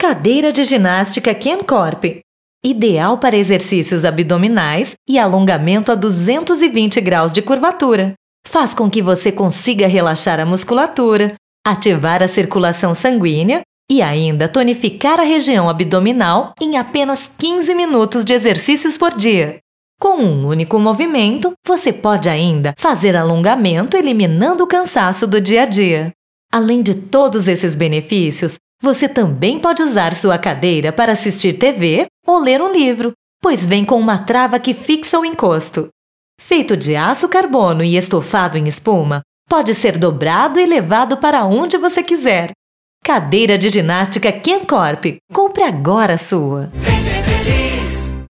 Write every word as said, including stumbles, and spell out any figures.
Cadeira de ginástica KenCorp. Ideal para exercícios abdominais e alongamento a duzentos e vinte graus de curvatura. Faz com que você consiga relaxar a musculatura, ativar a circulação sanguínea e ainda tonificar a região abdominal em apenas quinze minutos de exercícios por dia. Com um único movimento, você pode ainda fazer alongamento eliminando o cansaço do dia a dia. Além de todos esses benefícios, você também pode usar sua cadeira para assistir T V ou ler um livro, pois vem com uma trava que fixa o encosto. Feito de aço carbono e estofado em espuma, pode ser dobrado e levado para onde você quiser. Cadeira de ginástica KenCorp. Compre agora a sua! Vem ser feliz!